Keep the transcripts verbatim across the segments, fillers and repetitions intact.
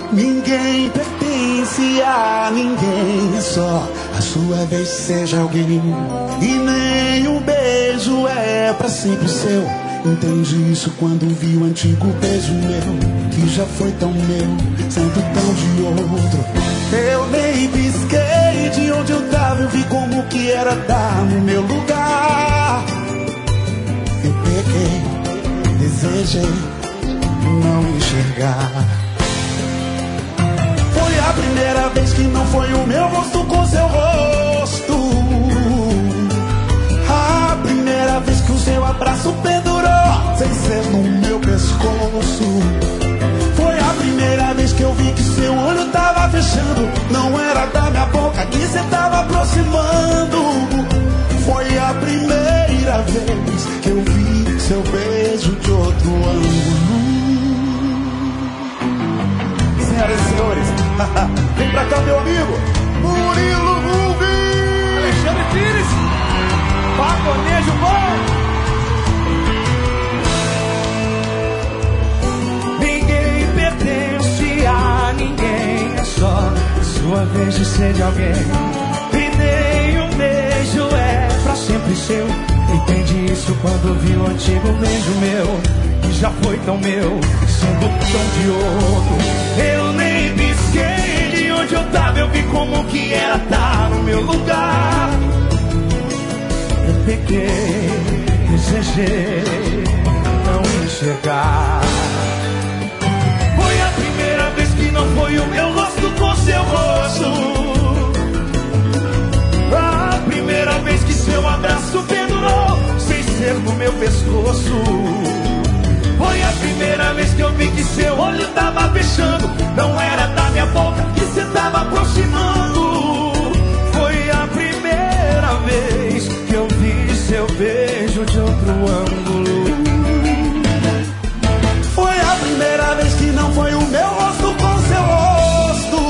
Ninguém pertence a ninguém, é só a sua vez, seja alguém. E nem um beijo é pra sempre seu. Entendi isso quando vi o antigo beijo meu, que já foi tão meu, sendo tão de outro. Eu nem pisquei de onde eu tava, eu vi como que era dar no meu lugar. Eu peguei, desejei não enxergar. Foi a primeira vez que não foi o meu rosto com seu rosto. A primeira vez que o seu abraço pendurou sem ser no meu pescoço. Foi a primeira vez que eu vi que seu olho tava fechando, não era da minha boca que cê tava aproximando. Foi a primeira vez que eu vi seu beijo de outro ângulo. Senhoras e senhores, vem pra cá meu amigo Murilo Gouveia, Alexandre Pires, Pagonejo bom. Ninguém pertence a ninguém, é só sua vez de ser de alguém. E nem um beijo é pra sempre seu. Entendi isso quando vi o antigo beijo meu, que já foi tão meu, sendo tão de outro. Eu nem pisquei de onde eu tava, eu vi como que era estar no meu lugar. Eu peguei, desejei não enxergar. Foi a primeira vez que não foi o meu rosto com seu rosto. A primeira vez que seu abraço pendurou sem ser no meu pescoço. Foi a primeira vez que eu vi que seu olho tava fechando, não era da minha boca que cê tava aproximando. Foi a primeira vez que eu vi seu beijo de outro ângulo. Foi a primeira vez que não foi o meu rosto com seu rosto.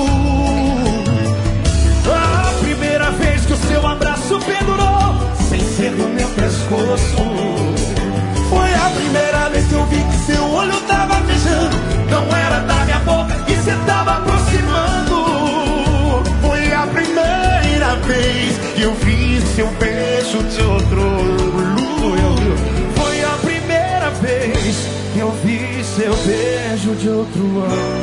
A primeira vez que o seu abraço pendurou sem ser no meu pescoço. Foi a primeira vez que eu vi que seu olho tava fechando, não era da minha boca que cê tava aproximando. Foi a primeira vez que eu vi seu beijo de outro ângulo. Foi a primeira vez que eu vi seu beijo de outro ângulo.